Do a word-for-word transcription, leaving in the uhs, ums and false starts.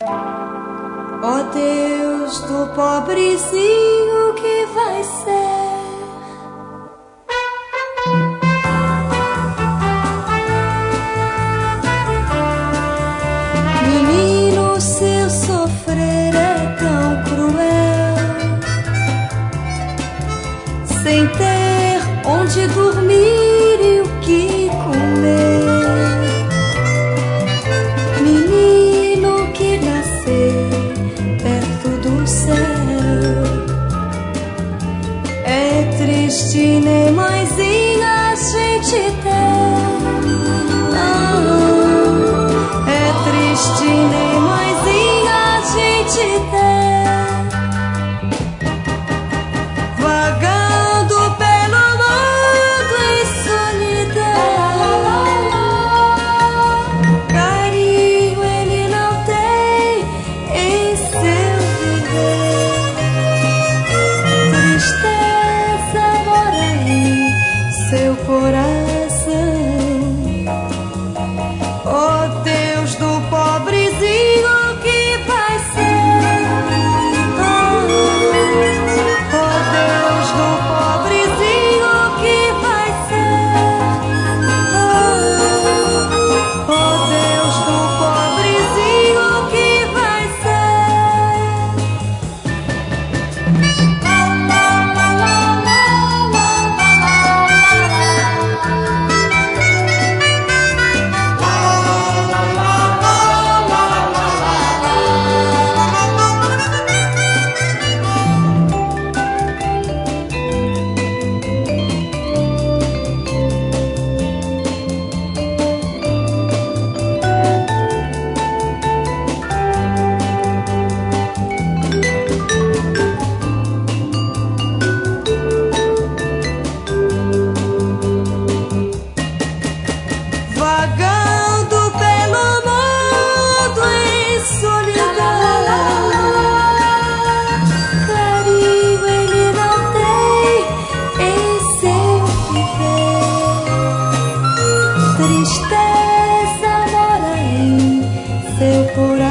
Ó Deus do pobrezinho, que vai ser? Menino, seu sofrer é tão cruel, sem ter onde dormir e o que comer. Menino que nasceu perto do céu, é triste, nem mãezinha a gente tem. Ah, é triste, nem mãezinha a gente tem. Vagando pelo mundo em solidão, carinho ele não tem em seu viver. Tristeza mora em seu coração. Ó Deus do pobrezinho, que vai ser? Ah, ó Deus do pobrezinho, que vai ser? Ah, ó Deus do pobrezinho, que vai ser? Vagando pelo mundo em solidão, carinho ele não tem em seu viver. Tristeza mora em seu coração.